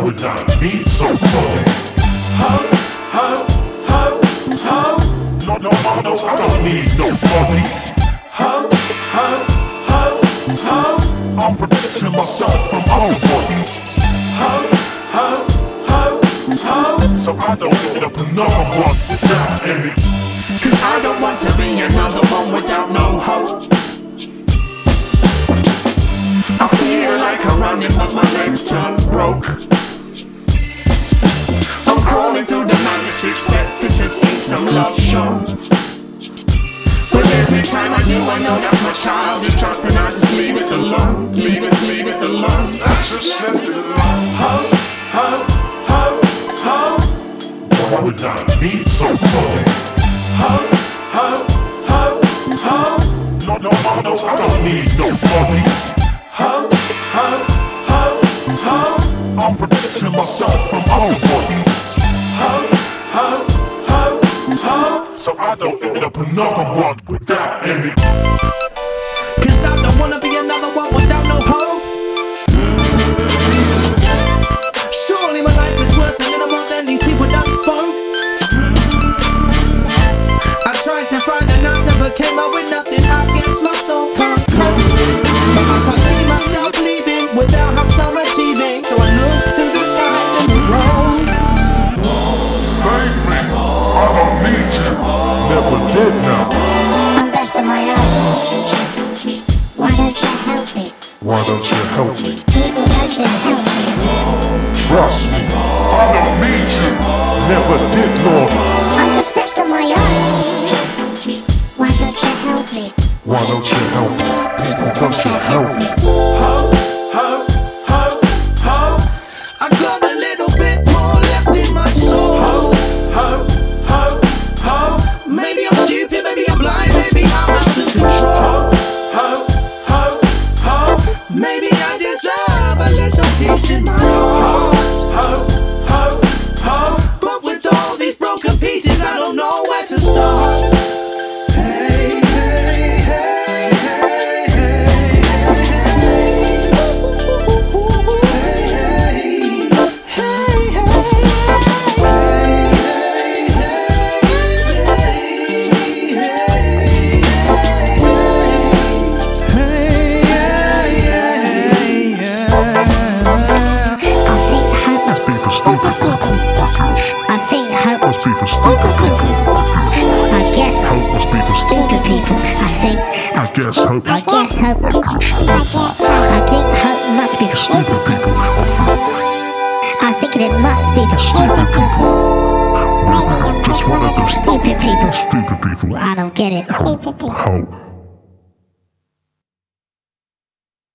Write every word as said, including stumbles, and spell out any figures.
would I need somebody? Hope, hope, hope, hope. No, no, no, no, I don't need nobody. Hope, hope, hope, hope. I'm protecting myself from other bodies. Hope, hope, hope, hope. So I don't end up another one without any. Cause I don't want to be another one without no hope. I feel like I'm running but my legs turn broke. I'm crawling through the madness expected to see some love shown. But every time I do I know that's my childish trust, and I just leave it alone. Leave it, leave it alone. I just left it alone. Hope, hope, hope, hope. Why would I need somebody? Hope, hope, hope, hope. No, no, no, no, I don't need nobody. Hope, hope, hope, hope. I'm protecting myself from other bodies. Hope, hope, hope, hope. So I don't end up another one without any. Cause I don't wanna be another one without no hope. Surely my life is worth a little more than these people done spoke. I tried to find an answer but came up with nothing. I guess my soul can't cope. But I can't see myself leaving without have some achieving. So I look to the skies and the roads. Save me, I don't need you. Never did now. I'm best of my own. Why don't you help me? Why don't you help me? People, don't you help me? Trust me, I don't need you. Never did, Lord. I'm just best of my own. Why don't you help me? Why don't you help me? People, don't you help me? Hope, hope, hope, hope. I got a little bit more left in my soul. Hope, hope, hope, hope. Maybe I'm stupid, maybe I'm blind, maybe I'm out of control. Hope, hope, hope. Maybe I deserve a little peace in my heart. Hope, hope, hope. But with all these broken pieces, I don't know where to start. Hey, hey, hey, hey, hey, hey, I think hope must be for stupid people. I guess hope must be for stupid people. I think. I guess hope. I guess hope. I guess hope. I think hope must be for stupid people. I think it must be for stupid people. Maybe I'm just one of those stupid people. Stupid people. I don't get it. Hope. Hope.